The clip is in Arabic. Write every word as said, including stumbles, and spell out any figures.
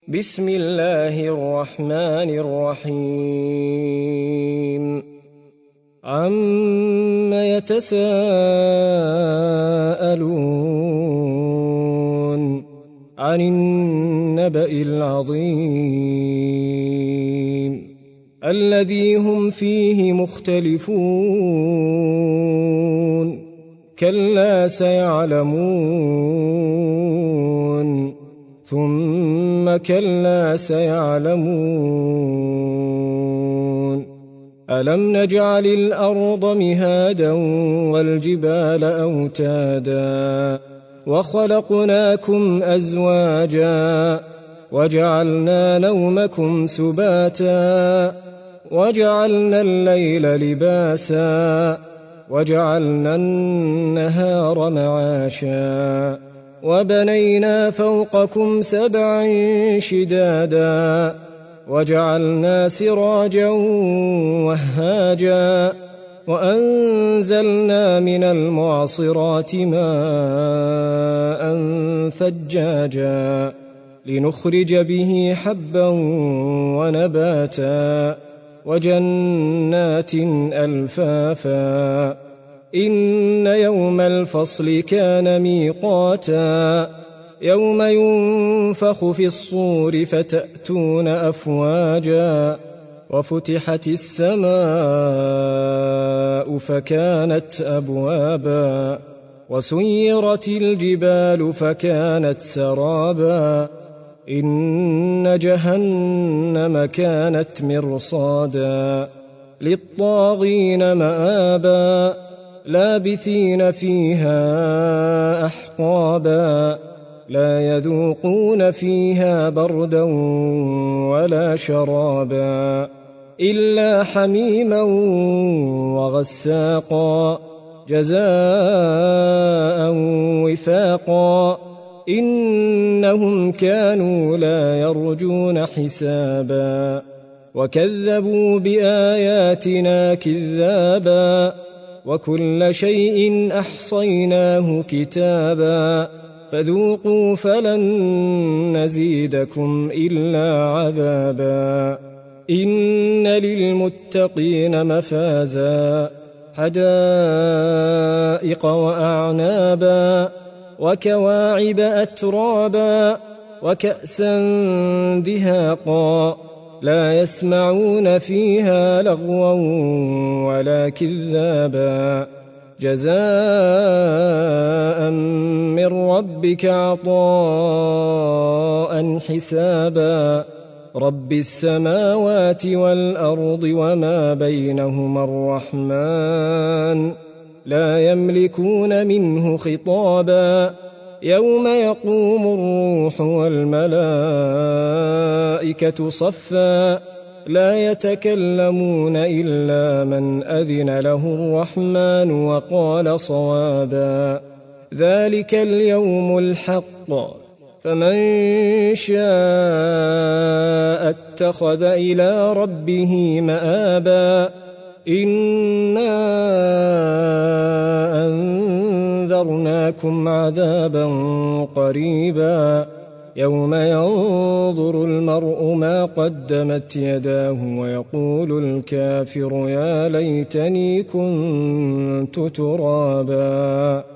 بسم الله الرحمن الرحيم عم يتساءلون عن النبأ العظيم الذي هم فيه مختلفون كلا سيعلمون ثم كلا سيعلمون ألم نجعل الأرض مهادا والجبال أوتادا وخلقناكم أزواجا وجعلنا نومكم سباتا وجعلنا الليل لباسا وجعلنا النهار معاشا وبنينا فوقكم سبعا شدادا وجعلنا سراجا وهاجا وأنزلنا من المعصرات ماء ثجاجا لنخرج به حبا ونباتا وجنات ألفافا إن يوم الفصل كان ميقاتا يوم ينفخ في الصور فتأتون أفواجا وفتحت السماء فكانت أبوابا وسيرت الجبال فكانت سرابا إن جهنم كانت مرصادا للطاغين مآبا لابثين فيها أحقابا لا يذوقون فيها بردا ولا شرابا إلا حميما وغساقا جزاء وفاقا إنهم كانوا لا يرجون حسابا وكذبوا بآياتنا كذابا وكل شيء أحصيناه كتابا فذوقوا فلن نزيدكم إلا عذابا إن للمتقين مفازا حدائق وأعنابا وكواعب أترابا وكأسا دهاقا لا يسمعون فيها لغوا ولا كذابا جزاء من ربك عطاء حسابا رب السماوات والأرض وما بينهما الرحمن لا يملكون منه خطابا يوم يقوم الروح والملائكة صفا لا يتكلمون إلا من أذن له الرحمن وقال صوابا ذلك اليوم الحق فمن شاء اتخذ إلى ربه مآبا إنا أنذرناكم عذابا قريبا يوم ينظر المرء ما قدمت يداه ويقول الكافر يا ليتني كنت ترابا.